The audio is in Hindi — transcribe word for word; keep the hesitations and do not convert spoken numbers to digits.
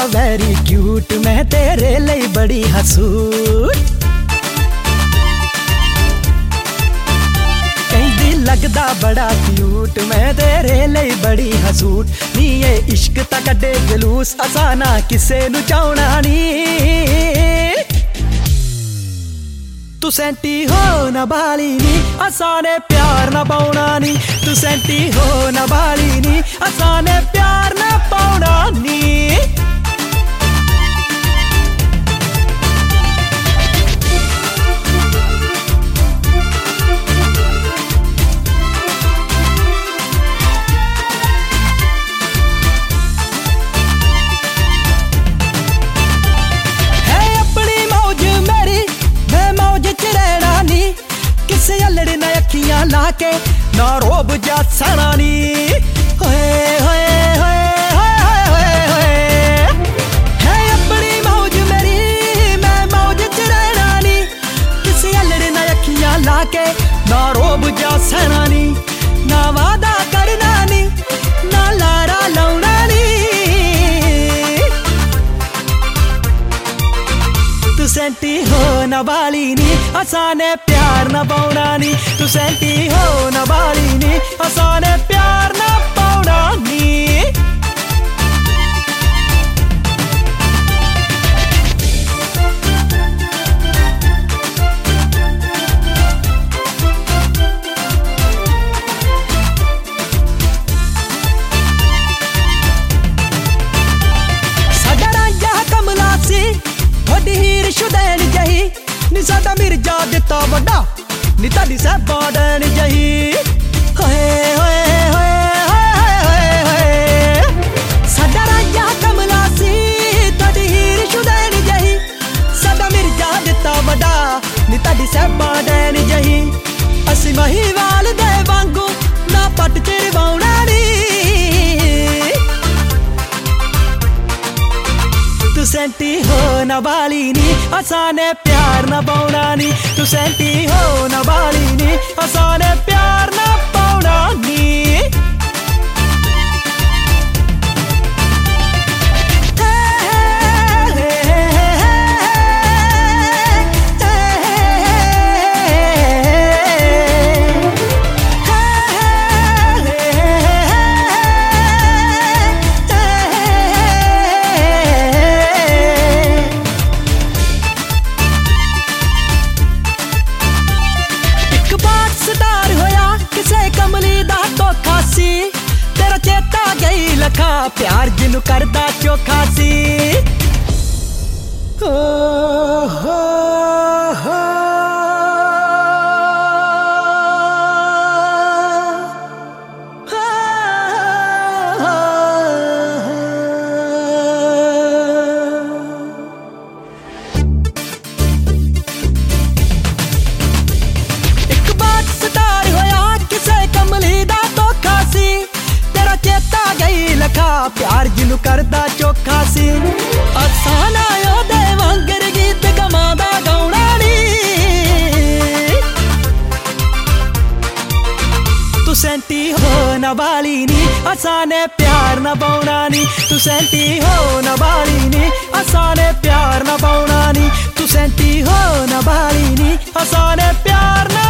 वेरी क्यूट मैं तेरे लिए बड़ी हसूट लगदा बड़ा क्यूट मैं तेरे लिए बड़ी हसूट नी ये इश्क ता कड्डे जलूस असाना किसे नु चाहना नी तू सेंटी हो ना बाली नी असाने प्यार ना पाउना नी तू सेंटी हो ना बाली नी असाने प्यार ना पाउना नी लड़ना अखियां लाके ना रोब जा सनानी होए होए होए होए होए है अपनी मौज मेरी मैं मौज च रहना नी किसे लड़ना अखियां लाके ना रोब जा सनानी ना वादा करना नी ना लारा लाउना नी तू सेंटी हो ना बाली नी असाने प्यार ना पाउना नी तू सेंटी हो ना बाली नी असाने प्यार ना पाउना नी साडा रांझा कमला सी थोड़ी हीर शुदैन जही नी साडा मिर्जा दिता वड्डा नी ताडी साहबा डैन जही होए होए होए होए होए साडा रांझा कमला सी थोड़ी हीर शुदैन जही साडा मिर्जा दिता वड्डा नी ताडी साहबा डैन जही असी महीवाल दे वांगू ना पट चिरवाउणा नी तू सेंटी हो ना बाली नी असाने प्यार ना पाउना नी तू सेंटी हो ना बाली नी असाने प्यार ना पाउना नी तेरा चेता गई लखा प्यार जिनू करदा चोखा सी हो हो हो एक बात सतार होया किसे कमली दा लखा प्यार जिनू करदा चोखा सी असाना ओदे वांगर गीत गमादा गाउणा नी तू सेंटी हो ना बाली नी असाने प्यार ना पाउना नी तू सेंटी हो ना बाली नी असाने प्यार ना पाउना नी तू सेंटी हो ना बाली नी असाने प्यार ना